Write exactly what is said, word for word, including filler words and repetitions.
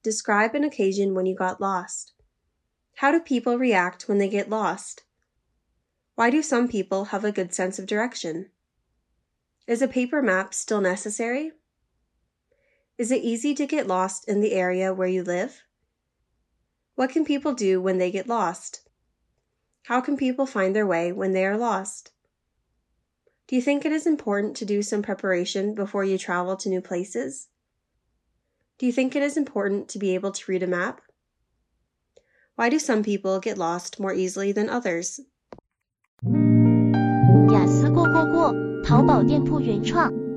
describe an occasion when you got lost. How do people react when they get lost? Why do some people have a good sense of direction? Is a paper map still necessary? Is it easy to get lost in the area where you live? What can people do when they get lost? How can people find their way when they are lost? Do you think it is important to do some preparation before you travel to new places? Do you think it is important to be able to read a map? Why do some people get lost more easily than others? 雅思过过过，淘宝店铺原创。